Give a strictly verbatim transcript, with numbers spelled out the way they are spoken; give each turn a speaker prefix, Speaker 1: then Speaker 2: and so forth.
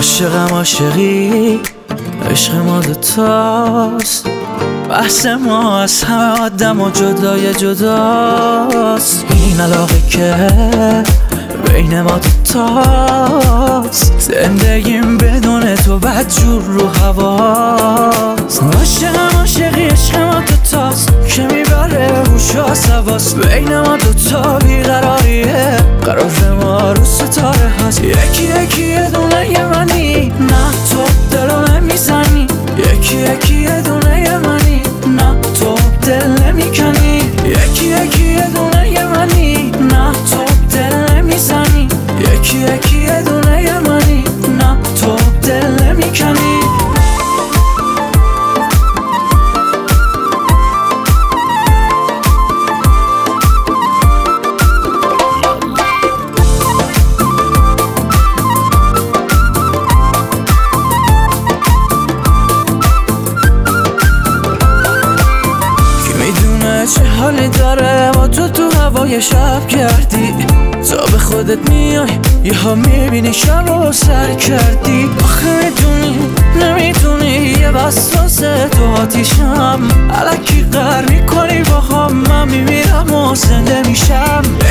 Speaker 1: عاشقم عاشقی عشق ما دوتاست، بحث ما از همه آدم و جدای جداست. این علاقه که بین ما دوتاست، زندگیم بدون تو بدجور رو هواست. عاشقم عاشقی عشق ما دوتاست که میبره هوش و حواس. بین ما دوتا بیقراریه، قرار ما رو ستاره هست. یکی یکی یه دونه یه منی، نه تو دلو نمیزنی. یکی یکی یه دونه یه منی، نه تو دل نمیکنی. یکی یکی یه دونه یه منی، نه تو دل نمیزنی. یکی یکی یه دونه یه منی، نه تو دل نمیکنی. چه حالی داره با تو تو هوای شب کردی. تا به خودت میای یه ها میبینی شب و سر کردی. آخه میدونی نمیدونی یه وسواسه تو آتیشم. الکی قهر میکنی با هم، من میمیرم و زنده میشم.